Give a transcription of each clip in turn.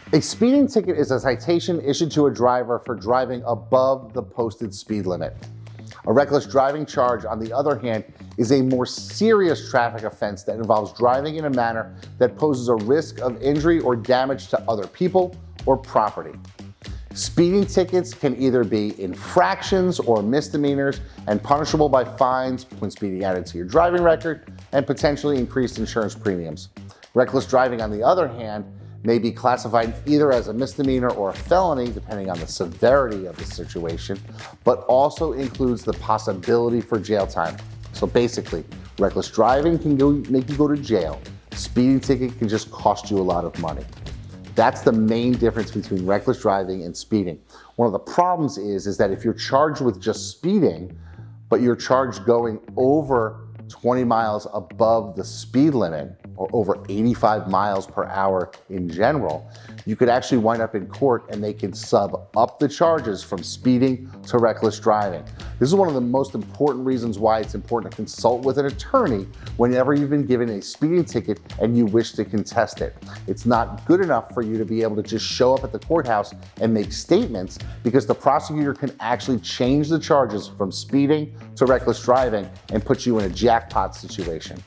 A speeding ticket is a citation issued to a driver for driving above the posted speed limit. A reckless driving charge, on the other hand, is a more serious traffic offense that involves driving in a manner that poses a risk of injury or damage to other people or property. Speeding tickets can either be infractions or misdemeanors and punishable by fines when speeding added to your driving record and potentially increased insurance premiums. Reckless driving, on the other hand, may be classified either as a misdemeanor or a felony, depending on the severity of the situation, but also includes the possibility for jail time. So basically, reckless driving can make you go to jail. Speeding ticket can just cost you a lot of money. That's the main difference between reckless driving and speeding. One of the problems is that if you're charged with just speeding, but you're charged going over 20 miles above the speed limit, or over 85 miles per hour in general, you could actually wind up in court and they can sub up the charges from speeding to reckless driving. This is one of the most important reasons why it's important to consult with an attorney whenever you've been given a speeding ticket and you wish to contest it. It's not good enough for you to be able to just show up at the courthouse and make statements, because the prosecutor can actually change the charges from speeding to reckless driving and put you in a jackpot situation.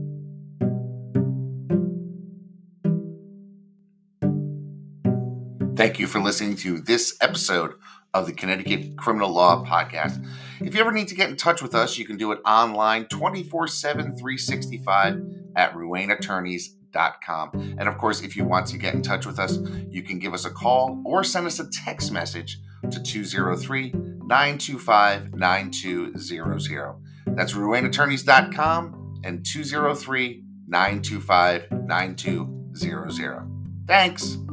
Thank you for listening to this episode of the Connecticut Criminal Law Podcast. If you ever need to get in touch with us, you can do it online 24/7, 365 at RuaneAttorneys.com. And of course, if you want to get in touch with us, you can give us a call or send us a text message to 203-925-9200. That's RuaneAttorneys.com and 203-925-9200. Thanks.